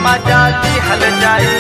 मजा लिहल जाई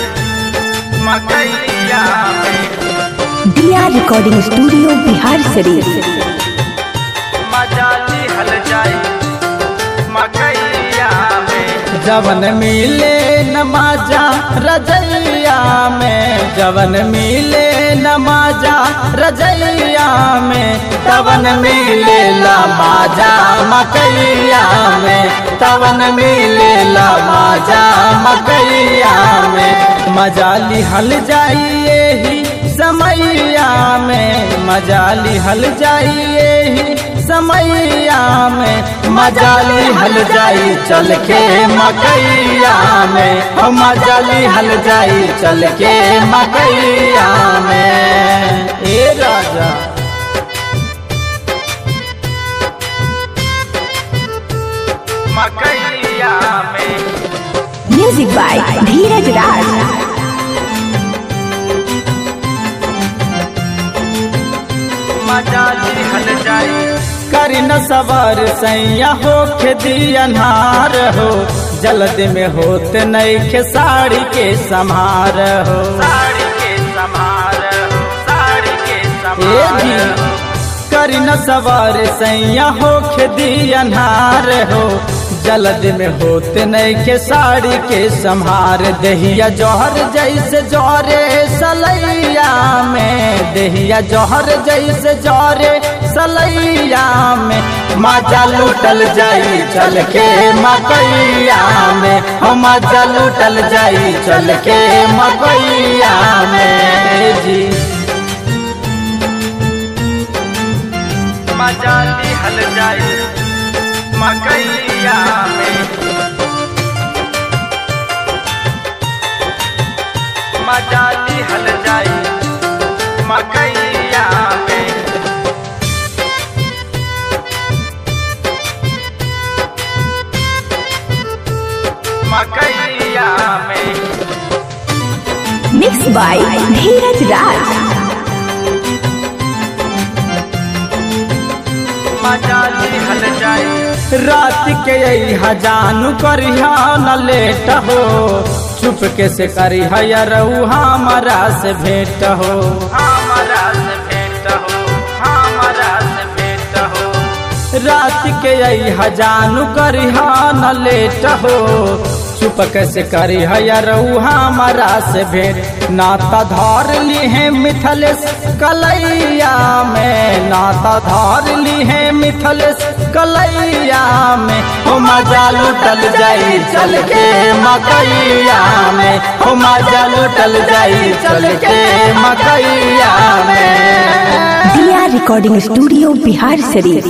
मकैया में। दिया रिकॉर्डिंग स्टूडियो बिहार शरीफ। मजा लिहल जाई मकैया में। जवन मिले न माजा रजैया में, जवन मिले न माजा रजैया में, तवन मिले ला माजा मकैया में, तवन मिले ला माजा मकैया में। मजा लिहल जाइए ही समैया में, मजा लिहल जाइए ही समैया में, मजा लिहल जाई चल के मकैया में, हो मजा लिहल जाई चल के मकैया में। ए राजा मकैया में। Music by Dheeraj Raj. मजा लिहल जाई करी न सवार सैया हो खेती अनहार हो, जल्द में होत नहीं के साड़ी के समार हो। साड़ी के समार हो, साड़ी के ए समार जी हो। करी न सवार सैया हो खेती अनहार हो, जल्द में होत नहीं के साड़ी के संहार। दहिया जौहर जैसे जौरे सलैया में, दहिया जौहर जैसे जौरे सलैया में, मजा लूटल जाई चल के मकैया में, हो मजा लूटल जाई चल के मकैया में। जी मजा लिहल जाई मकैया में। मजा लिहल जाई मकैया में। मकैया में। Mix by Dheeraj Raj. मजा लिहल जाई रात के यही हजानु करिहा न लेट हो, चुप के से करिहा यारऊ हमारा से भेंट हो। हमारा से भेंट हो, हमारा से भेंट हो। रात के यही हजानु करिहा न लेट हो, चुप के से करिहा यारऊ हमारा से भेंट। नाता धार ली है मिथलेश कलैया में, नाता धार ली है मिथलेश कलैया में, हो मजा लूटल जाई चल के मकैया में, हो मजा लूटल जाई चल के मकैया में। दिया रिकॉर्डिंग स्टूडियो बिहार शरीफ।